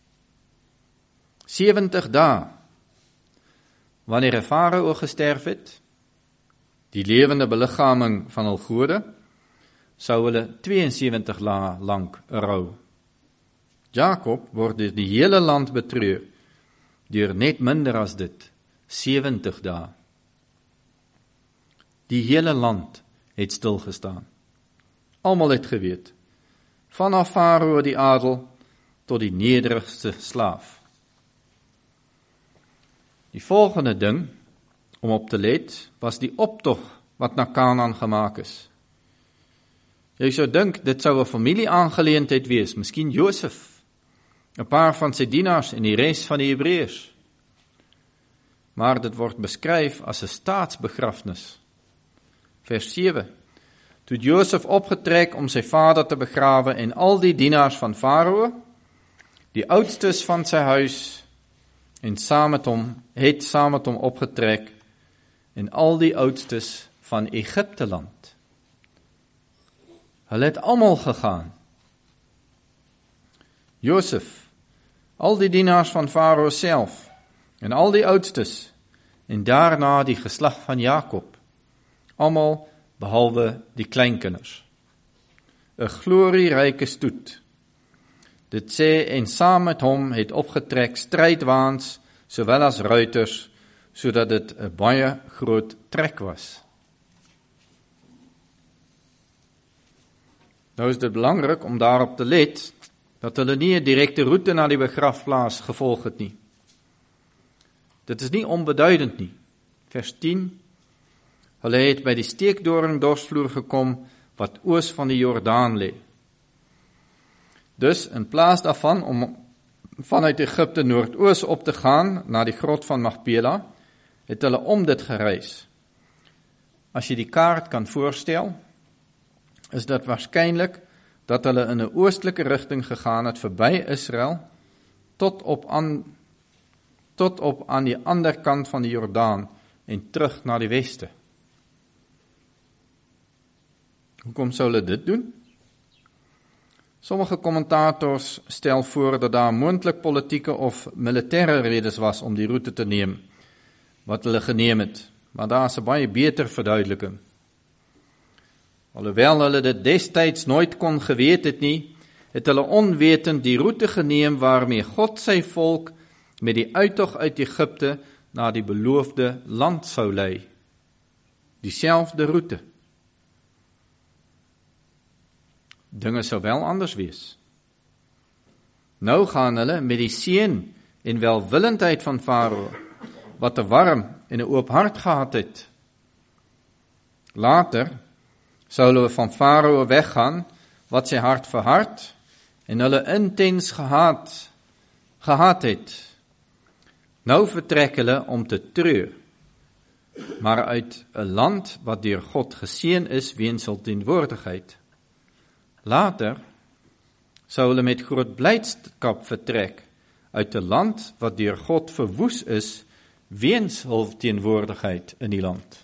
sewentig dae. Wanneer 'n farao gesterf het, die lewende beliggaaming van hul gode, sou hulle tweeënsewentig dae lank rou. Jakob word deur die hele land betreur, deur net minder as dit, sewentig dae. Die hele land het stilgestaan. Almal het geweet, vanaf farao die adel tot die nederigste slaaf. Die volgende ding om op te let was die optog wat na Kanaan gemaak is. Jy sou dink dit sou 'n familieaangeleentheid wees, miskien Josef, 'n paar van sy dienaars en die res van die Hebreërs. Maar dit word beskryf as 'n staatsbegrafnis. Vers sewe. Toe Josef opgetrek om sy vader te begrawe en al die dienaars van farao, die oudstes van sy huis, en saam met hom, het saam met hom opgetrek, en al die oudstes van Egipteland. Hulle het almal gegaan. Josef, al die dienaars van farao self, en al die oudstes, en daarna die geslag van Jakob, almal behalwe die kleinkinders. 'n glorieryke stoet. Dit sê, en saam met hom het opgetrek strydwaans, sowel as ruiters, sodat dit 'n baie groot trek was. Nou is dit belangrik om daarop te let, dat hulle nie 'n direkte roete na die begrafplaas gevolg het nie. Dit is nie onbeduidend nie. Vers tien, hulle het by die steekdoring dorsvloer gekom, wat oos van die Jordaan lê. Dus in plaas daarvan om vanuit Egipte noordoos op te gaan na die grot van Magpela, het hulle om dit gereis. as jy die kaart kan voorstel, is dit waarskynlik dat hulle in 'n oostelike rigting gegaan het verby Israel tot op aan tot op aan die ander kant van die Jordaan en terug na die weste. Hoekom sou hulle dit doen? Sommige kommentators stel voor dat daar moontlik politieke of militêre redes was om die roete te neem, wat hulle geneem het, maar daar is 'n baie beter verduideliking. Alhoewel hulle dit destyds nooit kon geweet het nie, het hulle onwetend die roete geneem waarmee God sy volk met die uittog uit Egipte na die beloofde land sou lei. Dieselfde roete. Dinge sou wel anders wees. Nou gaan hulle met die seën en welwillendheid van Farao, wat 'n warm en 'n oop hart gehad het. Later sou hulle van Farao weggaan, wat sy hart verhard en hulle intens gehaat, gehaat het. Nou vertrek hulle om te treur, maar uit 'n land wat deur God geseën is weens hul teenwoordigheid. Later sou hulle met groot blydskap vertrek uit 'n land wat deur God verwoes is weens hul teenwoordigheid in die land.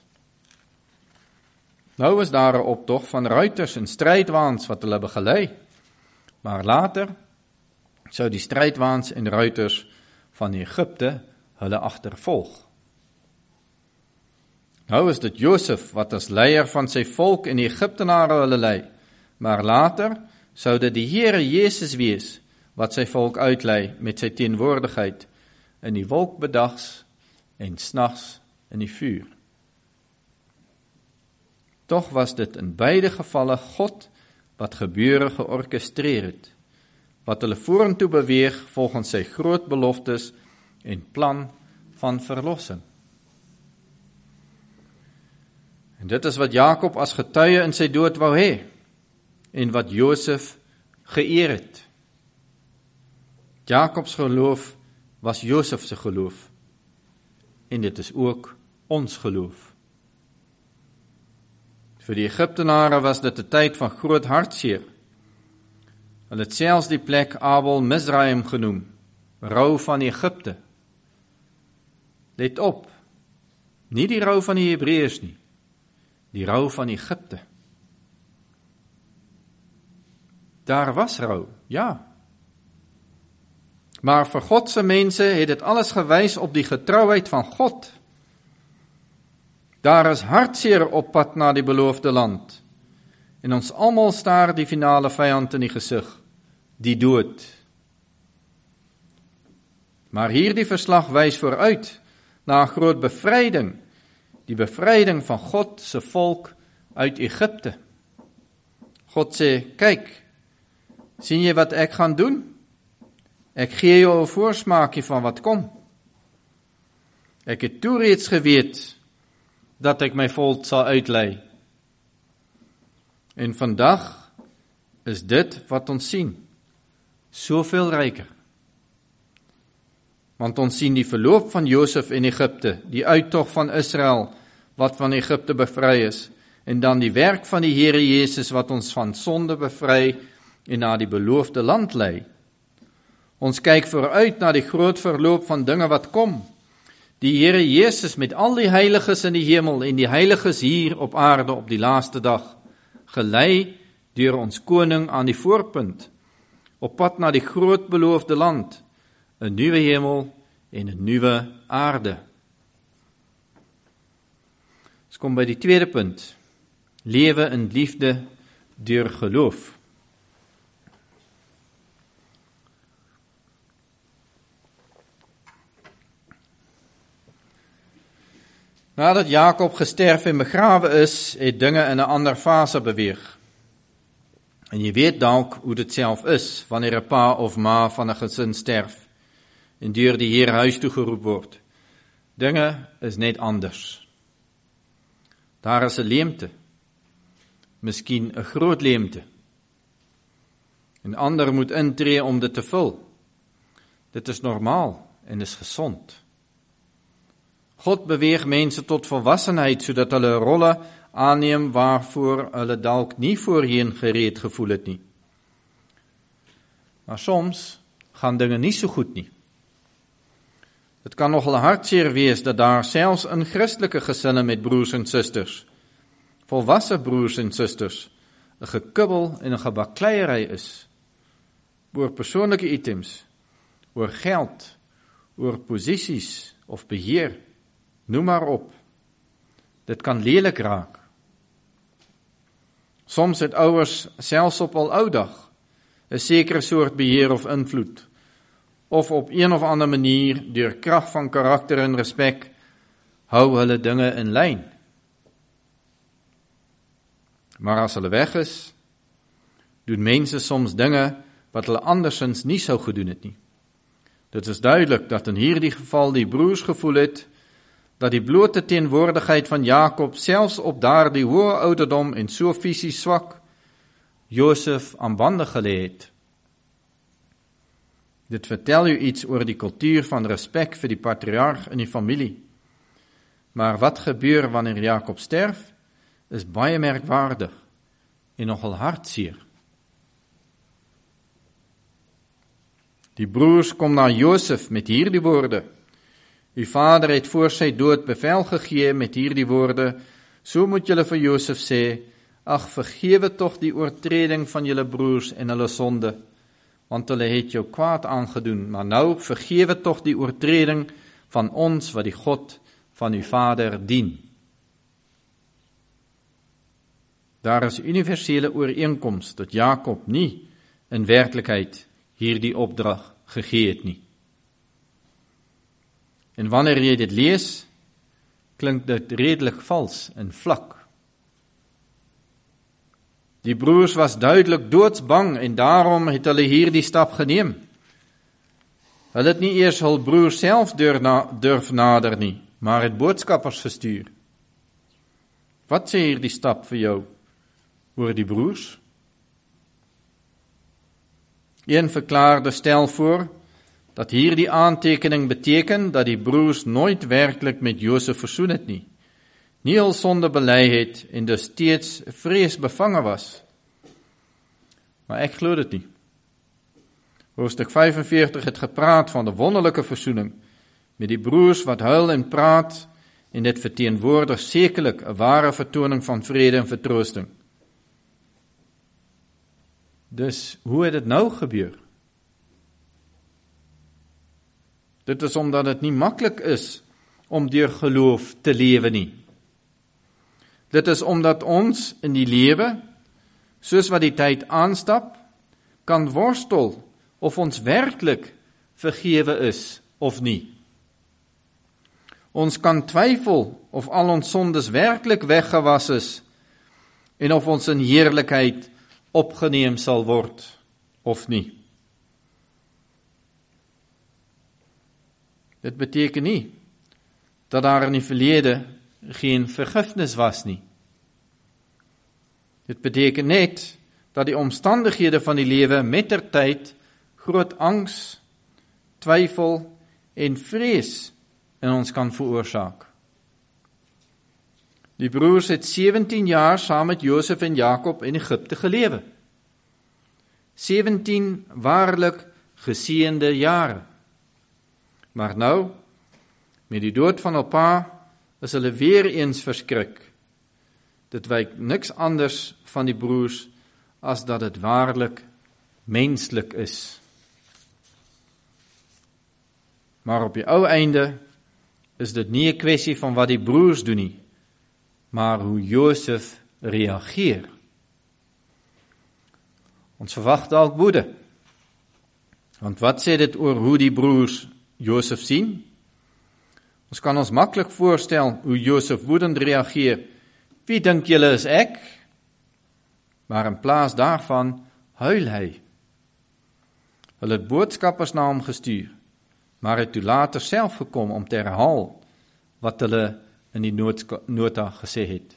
Nou is daar 'n optog van ruiters en strydwaans wat hulle begelei, maar later sou die strydwaans en ruiters van Egipte hulle agtervolg. Nou is dit Josef wat as leier van sy volk en die Egiptenare hulle lei, maar later sou dit die Here Jesus wees wat sy volk uitlei met sy teenwoordigheid in die wolk bedags en snags in die vuur. Tog was dit in beide gevalle God wat gebeure georkestreer het, wat hulle vorentoe beweeg volgens sy groot beloftes en plan van verlossing. En dit is wat Jakob as getuie in sy dood wou hê, en wat Josef geëer het. Jakobs geloof was Josef se geloof, en dit is ook ons geloof. Vir die Egiptenare was dit 'n tyd van groot hartseer. Hulle het selfs die plek Abel Mizraim genoem, rou van Egipte. Let op, nie die rou van die Hebreërs nie, die rou van Egipte. Daar was rou, ja. Maar vir God se mense het dit alles gewys op die getrouheid van God. Daar is hartseer op pad na die beloofde land. En ons almal staar die finale vyand in die gesig, die dood. Maar hierdie verslag wys vooruit na 'n groot bevryding, die bevryding van God se volk uit Egipte. God sê, kyk, sien jy wat ek gaan doen? Ek gee jou 'n voorsmaakie van wat kom. Ek het toe reeds geweet dat ek my volk sal uitlei. En vandag is dit wat ons sien, soveel ryker. Want ons sien die verloop van Josef in Egipte, die uittog van Israel, wat van Egipte bevry is, en dan die werk van die Here Jesus, wat ons van sonde bevry en na die beloofde land lei. Ons kyk vooruit na die groot verloop van dinge wat kom. Die Here Jesus met al die heiliges in die hemel en die heiliges hier op aarde op die laaste dag, gelei deur ons koning aan die voorpunt, op pad na die groot beloofde land, 'n nuwe hemel en 'n nuwe aarde. Ons kom by die tweede punt, lewe in liefde deur geloof. Nadat Jakob gesterf en begrawe is, het dinge in 'n ander fase beweeg. En jy weet dalk hoe dit self is, wanneer 'n pa of ma van 'n gesin sterf, en deur die Here huis toe geroep word. Dinge is net anders. Daar is 'n leemte, miskien 'n groot leemte. En ander moet intree om dit te vul. Dit is normaal en is gesond. God beweeg mense tot volwassenheid, sodat hulle rolle aanneem waarvoor hulle dalk nie voorheen gereed gevoel het nie. Maar soms gaan dinge nie so goed nie. Het kan nogal hartseer wees dat daar selfs in Christelike gesinne met broers en susters, volwasse broers en susters, 'n gekibbel en 'n gebakleiery is, oor persoonlike items, oor geld, oor posisies of beheer, noem maar op. Dit kan lelik raak. Soms het ouers selfs op hul ou dag 'n sekere soort beheer of invloed, of op een of ander manier, deur krag van karakter en respek, hou hulle dinge in lyn. Maar as hulle weg is, doen mense soms dinge wat hulle andersins nie sou gedoen het nie. Dit is duidelik dat in hierdie geval die broers gevoel het, dat die blote teenwoordigheid van Jakob, selfs op daardie hoë ouderdom en so fisies swak, Josef aan bande gelê het. Dit vertel u iets oor die kultuur van respek vir die patriarg in die familie. Maar wat gebeur wanneer Jakob sterf, is baie merkwaardig en nogal hartseer. Die broers kom na Josef met hierdie woorde. Uw vader het voor sy dood bevel gegee met hierdie woorde, so moet julle vir Josef sê, ag, vergewe tog die oortreding van julle broers en hulle sonde, want hulle het jou kwaad aangedoen, maar nou vergewe tog die oortreding van ons wat die God van uw vader dien. Daar is universele ooreenkoms dat Jakob nie in werklikheid hierdie opdrag gegee het nie. En wanneer jy dit lees, klink dit redelik vals en vlak. Die broers was duidelik doodsbang en daarom het hulle hierdie stap geneem. Hulle het nie eers hul broer self durf nader nie, maar het boodskappers gestuur. Wat sê hierdie stap vir jou oor die broers? Een verklaarde stel voor dat hierdie aantekening beteken dat die broers nooit werklik met Josef versoen het nie, nie hul sonde bely het en dus steeds vreesbevange was. Maar ek glo dit nie. Hoofstuk vyfenveertig het gepraat van 'n wonderlike versoening met die broers wat huil en praat, en dit verteenwoordig sekerlik 'n ware vertoning van vrede en vertroosting. Dus hoe het dit nou gebeur? Dit is omdat dit nie maklik is om deur geloof te lewe nie. Dit is omdat ons in die lewe, soos wat die tyd aanstap, kan worstel of ons werklik vergewe is of nie. Ons kan twyfel of al ons sondes werklik weggewas is en of ons in heerlikheid opgeneem sal word of nie. Dit beteken nie dat daar in die verlede geen vergifnis was nie. Dit beteken net dat die omstandighede van die lewe mettertyd groot angs, twyfel en vrees in ons kan veroorsaak. Die broers het sewentien jaar saam met Josef en Jakob in Egipte gelewe. sewentien waarlik geseënde jare. Maar nou, met die dood van hul pa, is hulle weer eens verskrik. Dit wyk niks anders van die broers as dat dit waarlik menslik is. Maar op die ou einde is dit nie 'n kwessie van wat die broers doen nie, maar hoe Josef reageer. Ons verwag dalk woede. Want wat sê dit oor hoe die broers Josef sien? Ons kan ons maklik voorstel hoe Josef woedend reageer. Wie dink julle is ek? Maar in plaas daarvan huil hy. Hulle het boodskappers na hom gestuur, maar het toe later self gekom om te herhaal wat hulle in die nota gesê het.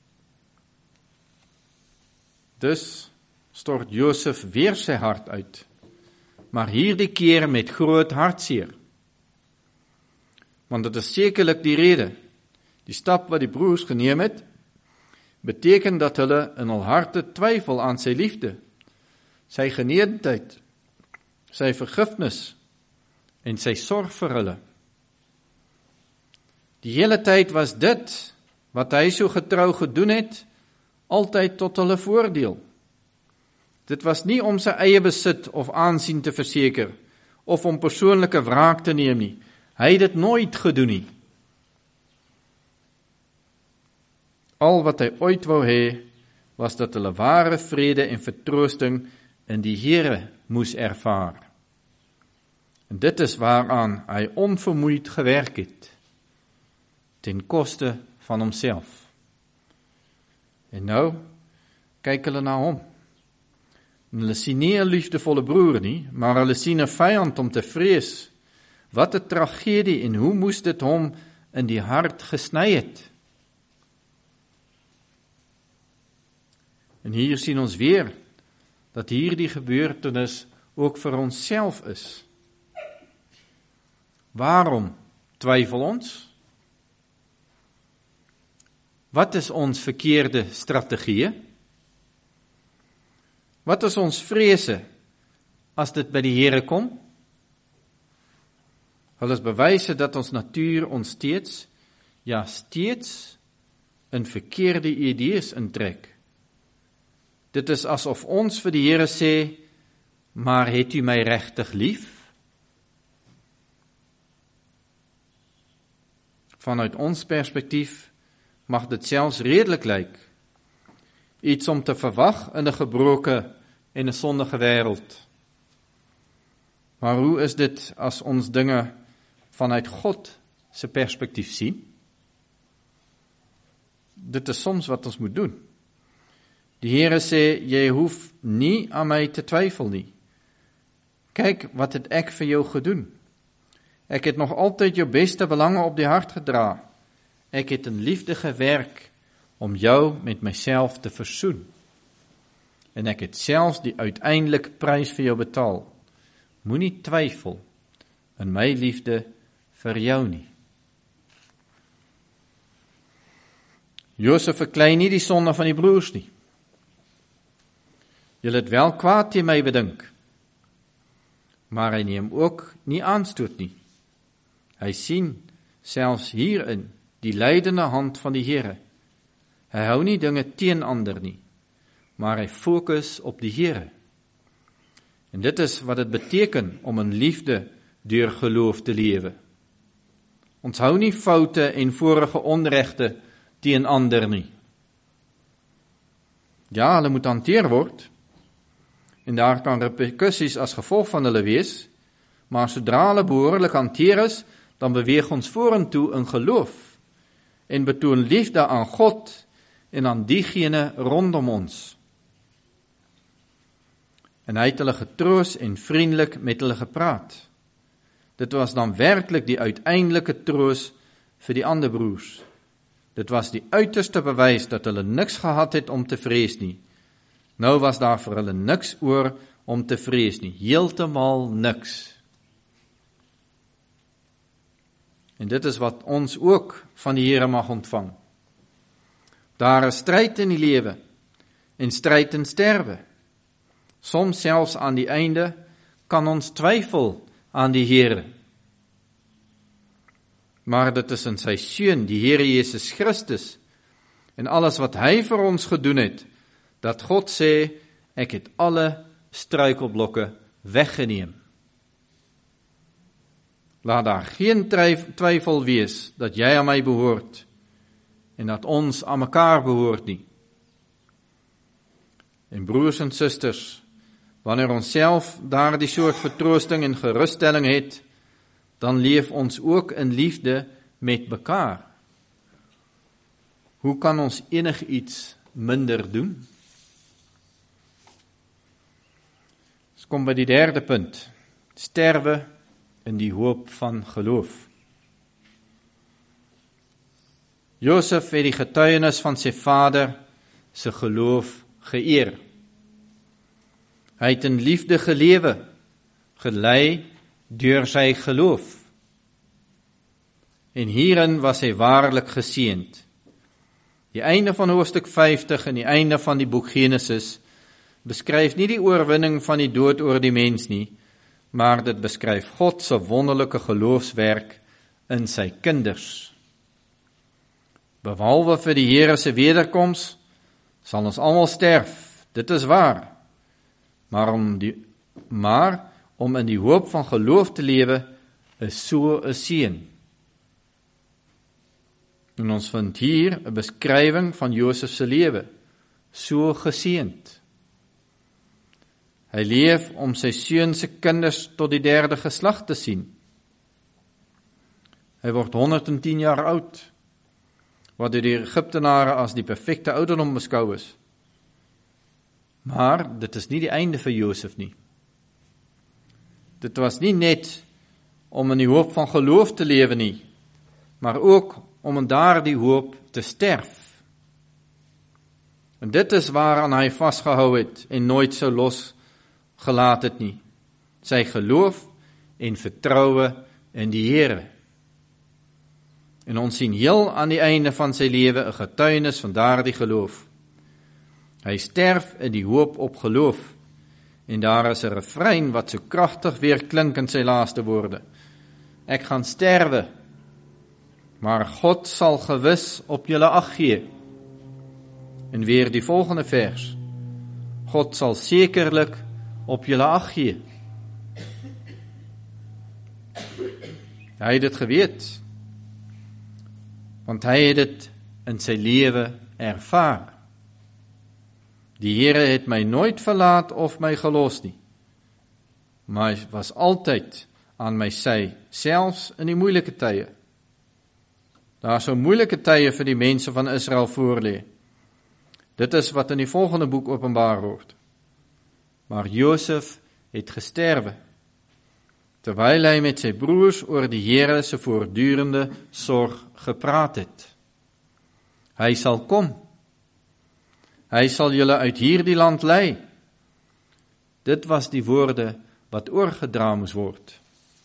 Dus stort Josef weer sy hart uit, maar hierdie keer met groot hartseer. Want dit is sekerlik die rede, die stap wat die broers geneem het, beteken dat hulle in hul harte twyfel aan sy liefde, sy geneentheid, sy vergifnis en sy sorg vir hulle. Die hele tyd was dit, wat hy so getrou gedoen het, altyd tot hulle voordeel. Dit was nie om sy eie besit of aansien te verseker, of om persoonlike wraak te neem nie. Hy het dit nooit gedoen nie. Al wat hy ooit wou hê, was dat hulle ware vrede en vertroosting in die Here moes ervaar. En dit is waaraan hy onvermoeid gewerk het, ten koste van homself. En nou, kyk hulle na hom. En hulle sien nie 'n liefdevolle broer nie, maar hulle sien 'n vyand om te vrees. Wat 'n tragedie en hoe moes dit hom in die hart gesny het? En hier sien ons weer, dat hierdie gebeurtenis ook vir onsself is. Waarom twyfel ons? Wat is ons verkeerde strategie? Wat is ons vrese as dit by die Here kom? Hulle is bewyse dat ons natuur ons steeds, ja steeds, in verkeerde idees intrek. Dit is asof ons vir die Here sê, maar het u my regtig lief? Vanuit ons perspektief mag dit selfs redelik lyk, iets om te verwag in 'n gebroke en 'n sondige wêreld. Maar hoe is dit as ons dinge vanuit God se perspektief sien? Dit is soms wat ons moet doen. Die Here sê, jy hoef nie aan my te twyfel nie. Kyk, wat het ek vir jou gedoen? Ek het nog altyd jou beste belange op die hart gedra. Ek het in liefde gewerk om jou met myself te versoen. En ek het selfs die uiteindelike prys vir jou betaal. Moenie twyfel in my liefde vir jou nie. Josef verklein nie die sonde van die broers nie. Julle het wel kwaad teen my bedink, maar hy neem ook nie aanstoot nie. Hy sien selfs hierin die leidende hand van die Here. Hy hou nie dinge teen ander nie, maar hy fokus op die Here. En dit is wat dit beteken om in liefde deur geloof te lewe. Ons hou nie foute en vorige onregte teen ander nie. Ja, hulle moet hanteer word, en daar kan repercussies as gevolg van hulle wees, maar sodra hulle behoorlik hanteer is, dan beweeg ons vorentoe in geloof, en betoon liefde aan God, en aan diegene rondom ons. En hy het hulle getroos en vriendelik met hulle gepraat. Dit was dan werklik die uiteindelike troos vir die ander broers. Dit was die uiterste bewys dat hulle niks gehad het om te vrees nie. Nou was daar vir hulle niks oor om te vrees nie, heeltemal niks. En dit is wat ons ook van die Here mag ontvang. Daar is stryd in die lewe en stryd en sterwe. Soms selfs aan die einde kan ons twyfel aan die Here. Maar dit is in sy Seun, die Here Jesus Christus, en alles wat hy vir ons gedoen het, dat God sê, ek het alle struikelblokke weggeneem. Laat daar geen twyfel wees dat jy aan my behoort en dat ons aan mekaar behoort nie. En broers en susters, wanneer ons self daar die soort vertroosting en geruststelling het, dan leef ons ook in liefde met mekaar. Hoe kan ons enigiets minder doen? Ons kom by die derde punt, sterwe in die hoop van geloof. Josef het die getuienis van sy vader se geloof geëer. Hy het in liefde gelewe, gelei deur sy geloof. En hierin was hy waarlik geseënd. Die einde van hoofstuk vyftig en die einde van die boek Genesis beskryf nie die oorwinning van die dood oor die mens nie, maar dit beskryf God se wonderlike geloofswerk in sy kinders. Behalwe vir die Here se wederkoms, sal ons almal sterf, dit is waar. Maar om, die, maar om in die hoop van geloof te lewe, is so 'n seën. En ons vind hier 'n beskrywing van Josef se lewe, so geseënd. Hy leef om sy seun se kinders tot die derde geslag te sien. Hy word honderdtien jaar oud, wat deur die Egiptenare as die perfekte ouderdom beskou is. Maar dit is nie die einde vir Josef nie. Dit was nie net om in die hoop van geloof te lewe nie, maar ook om in daardie hoop te sterf. En dit is waaraan hy vasgehou het en nooit sou losgelaat het nie. Sy geloof en vertroue in die Here. En ons sien heel aan die einde van sy lewe 'n getuienis van daardie geloof. Hy sterf in die hoop op geloof. En daar is 'n refrein wat so kragtig weer klink in sy laaste woorde. Ek gaan sterwe, maar God sal gewis op julle ag gee. En weer die volgende vers. God sal sekerlik op julle ag gee. Hy het dit geweet, want hy het dit in sy lewe ervaar. Die Here het my nooit verlaat of my gelos nie, maar hy was altyd aan my sy, selfs in die moeilike tye. Daar sou moeilike tye vir die mense van Israel voorlê. Dit is wat in die volgende boek openbaar word. Maar Josef het gesterwe, terwyl hy met sy broers oor die Here se voortdurende sorg gepraat het. Hy sal kom. Hy sal julle uit hierdie land lei. Dit was die woorde wat oorgedra moes word.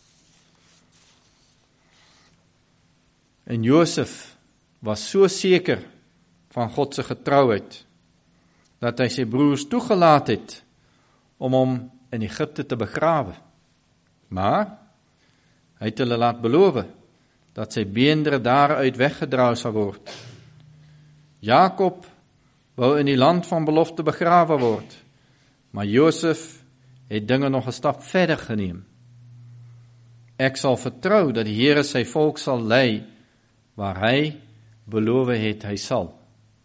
En Josef was so seker van God se getrouheid, dat hy sy broers toegelaat het om hom in Egipte te begrawe. Maar hy het hulle laat beloof dat sy beendere daaruit weggedra sal word. Jakob wou in die land van belofte begrawe word, maar Josef het dinge nog 'n stap verder geneem. Ek sal vertrou dat die Here sy volk sal lei waar hy beloof het hy sal.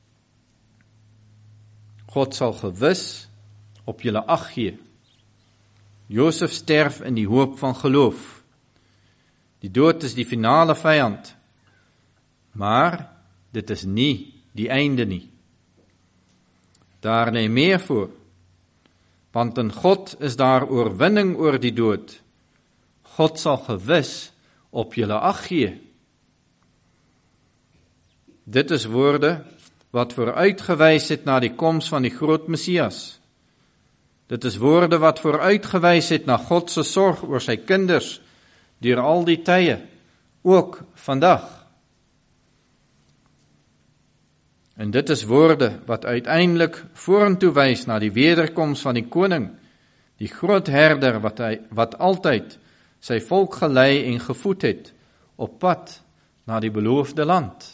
God sal gewis op julle ag gee. Josef sterf in die hoop van geloof. Die dood is die finale vyand, maar dit is nie die einde nie. Daar lê meer voor, want in God is daar oorwinning oor die dood. God sal gewis op julle ag gee. Dit is woorde wat vooruitgewys het na die koms van die groot Messias. Dit is woorde wat vooruitgewys het na God se sorg oor sy kinders deur al die tye, ook vandag. En dit is woorde wat uiteindelik vorentoe wys na die wederkoms van die koning, die groot herder wat, hy, wat altyd sy volk gelei en gevoed het op pad na die beloofde land.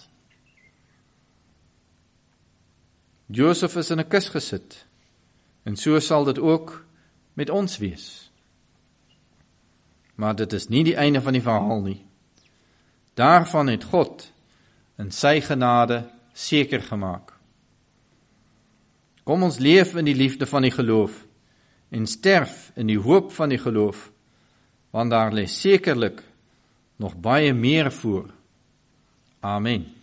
Josef is in 'n kus gesit, en so sal dit ook met ons wees. Maar dit is nie die einde van die verhaal nie. Daarvan het God in sy genade seker gemaak. Kom ons leef in die liefde van die geloof en sterf in die hoop van die geloof, want daar lê sekerlik nog baie meer voor. Amen.